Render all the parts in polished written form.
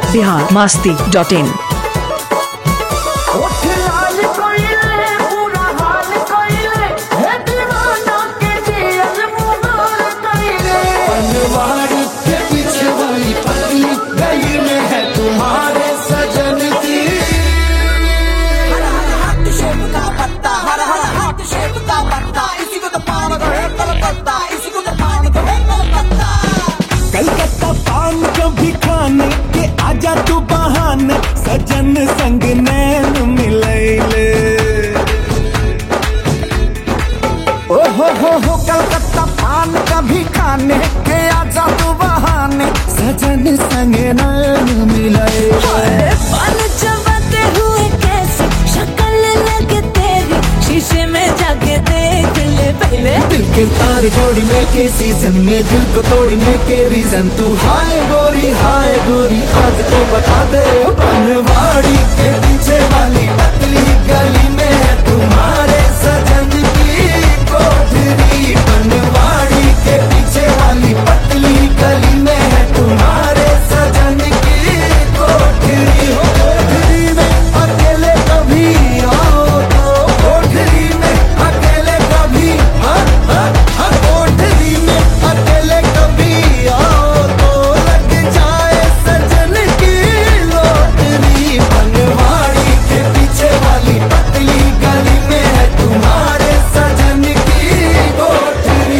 biharmasti.in। Calcutta पान कभी खाने के आजा तू बहाने सजन संग नैन मिलैले। ओ हो कलकत्ता पान कभी खाने के आजा तू बहाने सजन संग नैन मिलैले। पान चबाते हुए कैसे शक्ल लगे तेरी शीशे में जाके देख ले पहले। दिल के तार जोड़ने के सीजन में दिल को तोड़ने के रीजन तू हाय गोरी आज तो बता दे। बनवाड़ी के पीछे वाली पतली गली में है तुम्हारे सजन की कोठरी। बनवाड़ी के पीछे वाली पतली गली में है तुम्हारे सजन की कोठरी। कोठरी में अकेले कभी आओ तो कोठरी में अकेले कभी कोठरी में अकेले कभी आओ तो लग जाए सजन की लोटरी। बनवाड़ी के पीछे वाली पतली गली में है तुम्हारे सजन की कोठरी।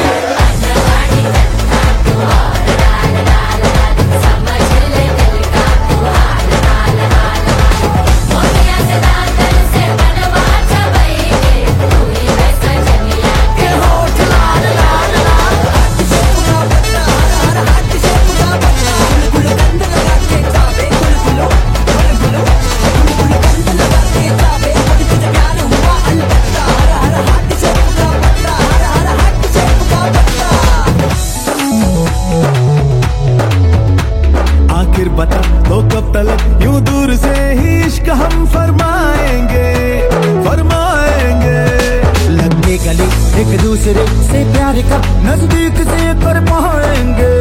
आखिर बता तो कब तलक यूं दूर से ही इश्क हम फरमाएंगे। लगने गले एक दूसरे से प्यार कब नजदीक से कर पाएंगे।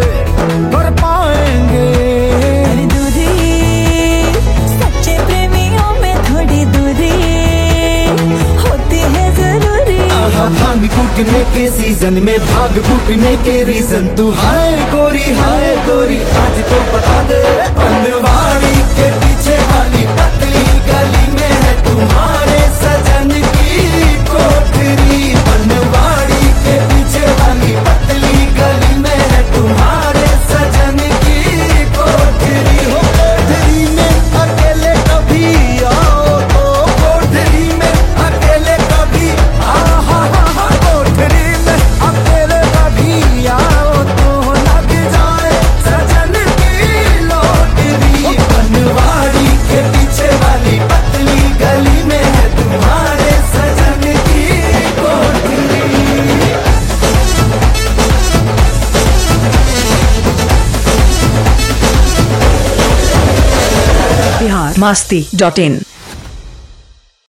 दूरी सच्चे प्रेमियों में थोड़ी दूरी होती है जरूरी। भांग कूटने के सीजन में भाग कूटने के रीजन तू हाय गोरी आज तो बता दे। बनवाड़ी के पीछे वाली पतली गली में है तुम्हारे सजन की कोठरी। बनवाड़ी के पीछे वाली पतली गली में है तुम्हारे सजन की कोठरी। हो कोठरी में अकेले कभी आओ तो कोठरी में अकेले कभी कोठरी में अकेले कभी आओ तो लग जाए सजन की लोटरी। बनवाड़ी के पीछे वाली पतली गली में है तुम्हारे सजन की कोठरी। biharmasti.in।